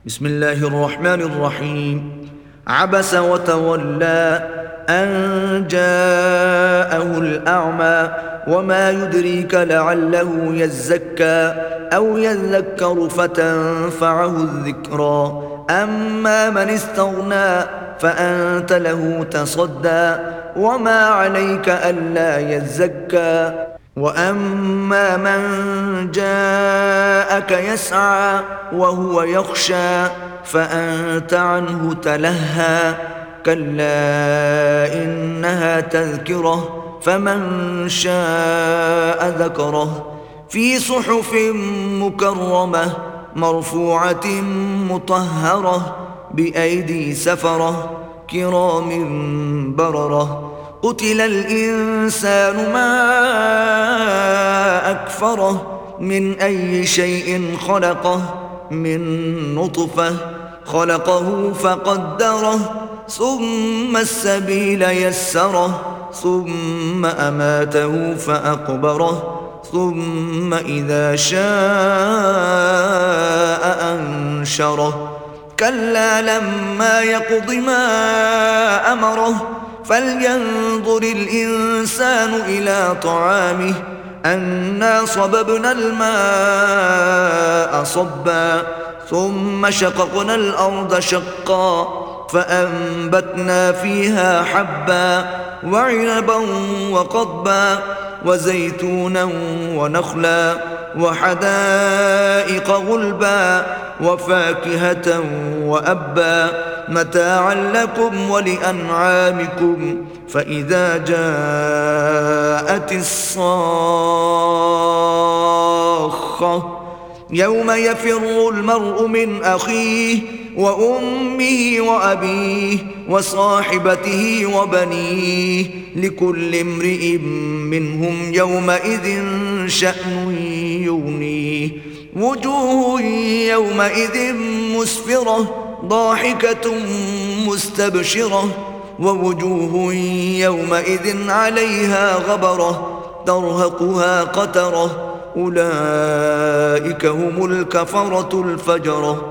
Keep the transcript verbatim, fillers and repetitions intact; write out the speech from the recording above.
بسم الله الرحمن الرحيم. عبس وتولى أن جاءه الأعمى وما يدريك لعله يزكى أو يذكر فتنفعه الذكرى. أما من استغنى فأنت له تصدى وما عليك ألا يزكى. وأما من جاءك يسعى وهو يخشى فأنت عنه تلهى. كلا إنها تذكرة فمن شاء ذكره في صحف مكرمة مرفوعة مطهرة بأيدي سفرة كرام بررة. قتل الإنسان ما أكفره من أي شيء خلقه من نطفة خلقه فقدره ثم السبيل يسره ثم أماته فأقبره ثم إذا شاء أنشره. كلا لما يقض ما أمره فلينظر الإنسان إلى طعامه أنا صببنا الماء صبا ثم شققنا الأرض شقا فأنبتنا فيها حبا وعنبا وقضبا وزيتونا ونخلا وحدائق غلبا وفاكهة وأبا متاعا لكم ولأنعامكم. فإذا جاءت الصاخة يوم يفر المرء من أخيه وأمه وأبيه وصاحبته وبنيه لكل امرئ منهم يومئذ شأن يغنيه. وجوه يومئذ مسفرة ضاحكة مستبشرة ووجوه يومئذ عليها غبرة ترهقها قترة أولئك هم الكفرة الفجرة.